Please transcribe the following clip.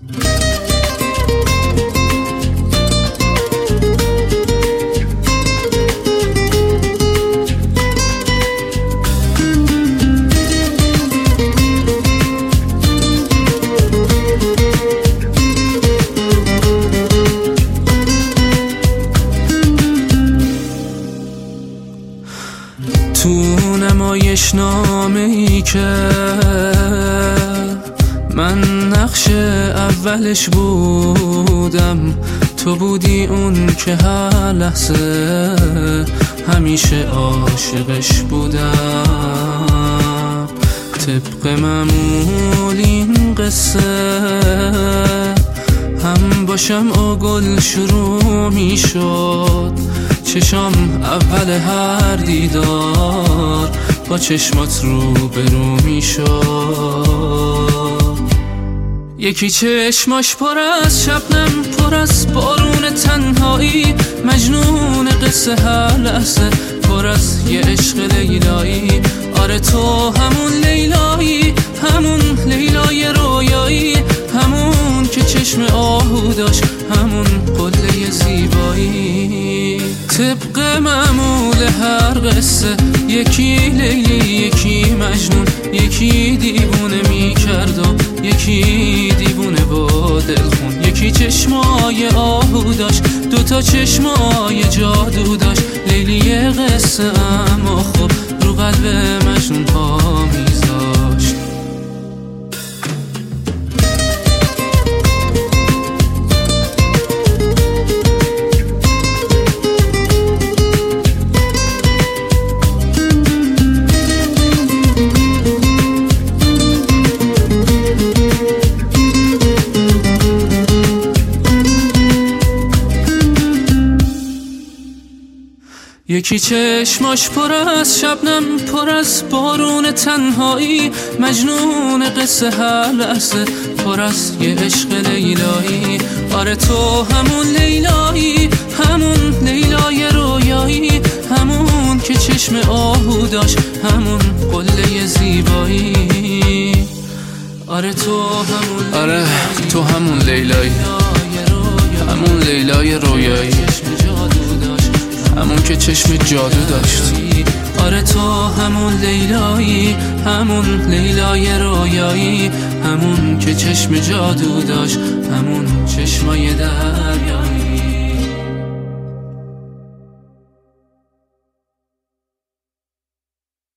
تو نمایش نامه‌ای که من نقش اولش بودم، تو بودی اون که هر لحظه همیشه عاشقش بودم. طبق معمول این قصه هم باشم و گل شروع می شد، چشام اول هر دیدار با چشمات رو برو می شد. یکی چشماش پر از شبنم، پر از بارون تنهایی، مجنون قصه هر لحظه، پر از یه عشق لیلایی. آره تو همون لیلایی، همون لیلای رویایی، همون که چشم آهو داشت، همون قله زیبایی. طبق معمول هر قصه یکی لیلی، یکی مجنون، یکی دیوونه میکرد و یکی دیوونه با دلخون. یکی چشمای آهو داشت، دوتا چشمای جادو داشت، لیلی قصه اما خب رو قلب مجنون پا میذاشت. یکی چشماش پر از شبنم، پر از بارون تنهایی، مجنون قصه هر لحظه، پر از یه عشق لیلایی. آره تو همون لیلایی، همون لیلای رویایی، همون که چشم آهو داشت، همون قله زیبایی. آره تو همون لیلایی، همون لیلای رویایی، همون که چشم جادو داشت. آره تو همون لیلایی، همون لیلای رویایی، همون که چشم جادو داشت، همون چشمای دریایی.